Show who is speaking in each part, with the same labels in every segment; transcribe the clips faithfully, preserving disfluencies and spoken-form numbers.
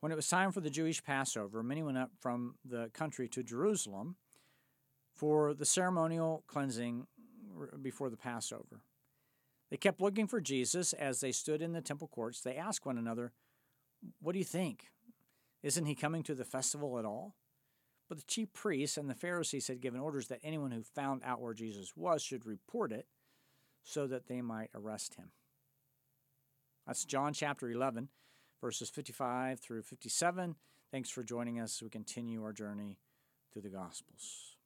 Speaker 1: When it was time for the Jewish Passover, many went up from the country to Jerusalem for the ceremonial cleansing before the Passover. They kept looking for Jesus as they stood in the temple courts. They asked one another, "What do you think? Isn't he coming to the festival at all?" But the chief priests and the Pharisees had given orders that anyone who found out where Jesus was should report it so that they might arrest him. That's John chapter eleven, verses fifty-five through fifty-seven. Thanks for joining us as we continue our journey through the Gospels.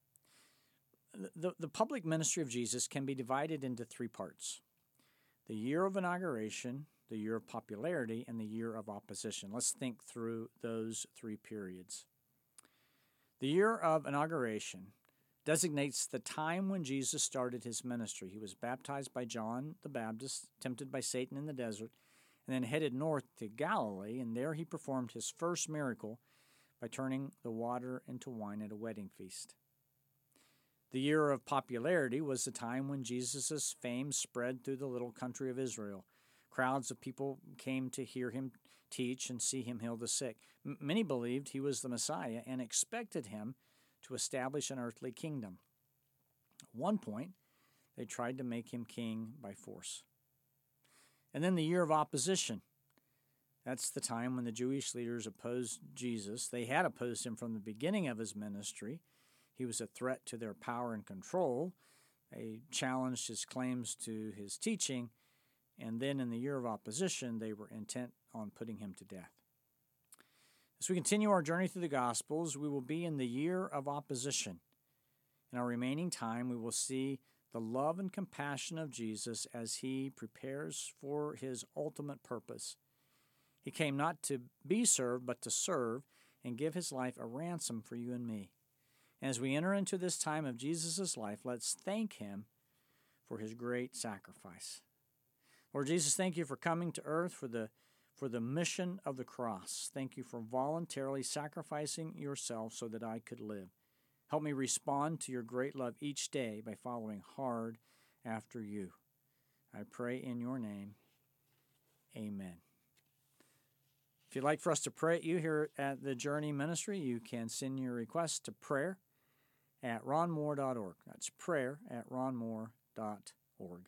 Speaker 1: The, the public ministry of Jesus can be divided into three parts: the year of inauguration, the year of popularity, and the year of opposition. Let's think through those three periods. The year of inauguration designates the time when Jesus started his ministry. He was baptized by John the Baptist, tempted by Satan in the desert, and then headed north to Galilee, and there he performed his first miracle by turning the water into wine at a wedding feast. The year of popularity was the time when Jesus' fame spread through the little country of Israel. Crowds of people came to hear him teach and see him heal the sick. M- many believed he was the Messiah and expected him to establish an earthly kingdom. At one point, they tried to make him king by force. And then the year of opposition. That's the time when the Jewish leaders opposed Jesus. They had opposed him from the beginning of his ministry. He was a threat to their power and control. They challenged his claims to his teaching. And then in the year of opposition, they were intent on putting him to death. As we continue our journey through the Gospels, we will be in the year of opposition. In our remaining time, we will see the love and compassion of Jesus as he prepares for his ultimate purpose. He came not to be served, but to serve and give his life a ransom for you and me. And as we enter into this time of Jesus' life, let's thank him for his great sacrifice. Lord Jesus, thank you for coming to earth for the for the mission of the cross. Thank you for voluntarily sacrificing yourself so that I could live. Help me respond to your great love each day by following hard after you. I pray in your name. Amen. If you'd like for us to pray at you here at the Journey Ministry, you can send your request to prayer at ron moore dot org. That's prayer at ron moore dot org.